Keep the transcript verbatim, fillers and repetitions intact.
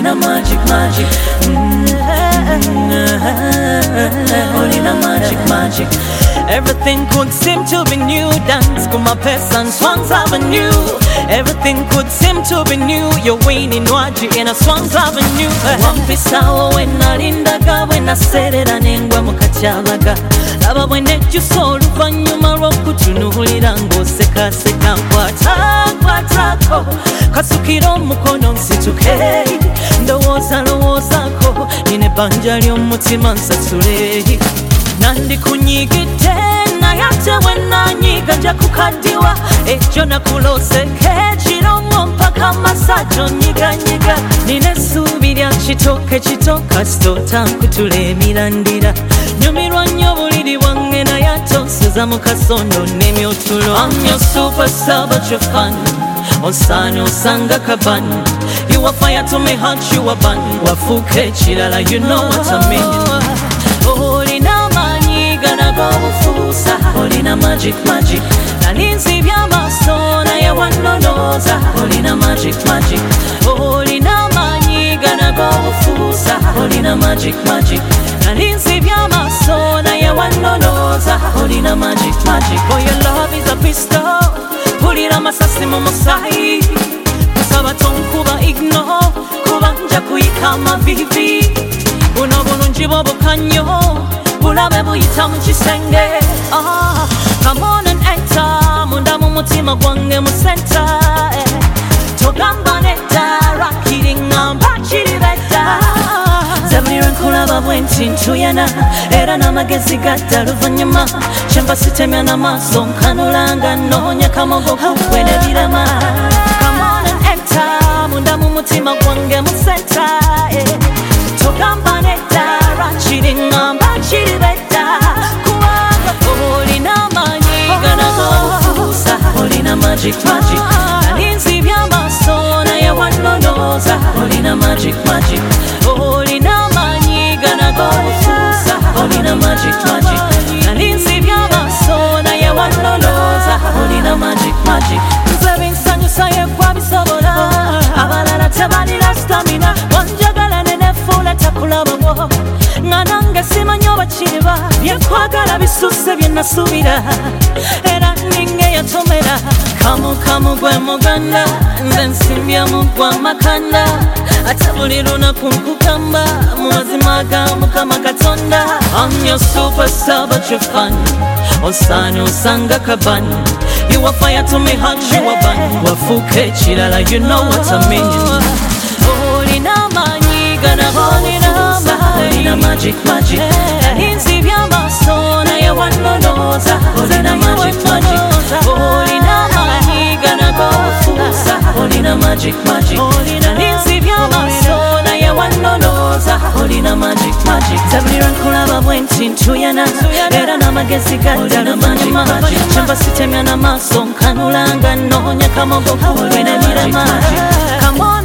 olina magic magic olina magic magic. Everything could seem to be new. Dance to my past and Swans Avenue. Everything could seem to be new. You're winning Waji in a Swans Avenue. Wampisawo when nalindaga when I said it anengwa mukachalaga. Laba when you saw luvanyuma rokutunuhulira ngoseka seka kwata kwatako kasukiro mukono nsituke ndowooza lowoozako nine banja ly'omutima nsasule nandi kunyigite naye ate wenanyiga nja kukaddiwa ekyo nakuloseke kirongo mpaka masajo nyiganyiga nina essuubi lya kitoke kitoka sitoota nkutula emirandira nyumirwa nnyo buliri bwange naye ate onsuza mu kasondo n'emyotulo. I'm your superstar but you're fun osana osanga kaban. You are fire to me heart you are ban wafuuka ekirala you know what I mean. Olina manyi ganago bufuusa olina magic magic nalinzi by'amaaso naye wannonooza olina magic magic. Olina manyi ganago bufuusa olina magic magic nalinzi by'amaaso naye wannonooza olina magic magic. Oh your love is a pistol pulira masasi mu musayi kusaba tonkuba igno kuba nja kuyika amavivi buno bulungi bw'obukanyo bulabe buyita mu kisenge. Ah, come on and enter munda mu mutima gwange mu center togamba nedda rakiri ngamba kiri bedda zabulira nkulaba bwenti ntuyana era n'amagezi gadda luvannyuma kyemba sitemya n'amaaso nkanulanga noonya kamogo kugwe n'ebirama. Come on and enter munda mu mutima gwange mu center togamba nedda rakiri ngamba kiri bedda kubanga olina amanyi ganago bufuusa olina magic magic nalinzi by'amaaso naye wannonooza olina magic magic. Olina amanyi ganago bufuusa olina magic magic nalinzi by'amaaso naye wannonooza olina magic magic. Nze binsanyusa yegwa bisobola abalala tebalina stamina wanjagala nenefuula takulabamo nga nange simanyi oba kiriba byenkwagala bisusse bye nasuubira era ninga eyatomera kamu kamu gwe muganda nze nsimbyamu gwa makanda ate buli lunaku nkugamba mu mazima ga Mukama Katonda. I'm your superstar but you're fun osana osanga kaban. You are fire to me heart you are ban wafuuka ekirala you know what I mean. Olina amanyi ganago bufuusa olina magic magic nalinzi by'amaaso naye wannonooza olina magic magic. Olina amanyi ganago bufuusa olina magic magic nalinzi by'amaaso naye wannonooza olina magic magic. Zabulira nkulaba bwenti ntuyana era n'amagezi gadda luvannyuma kyemba sitemya n'amaaso nkanulanga noonya kamogo kugwe n'ebirama. Come on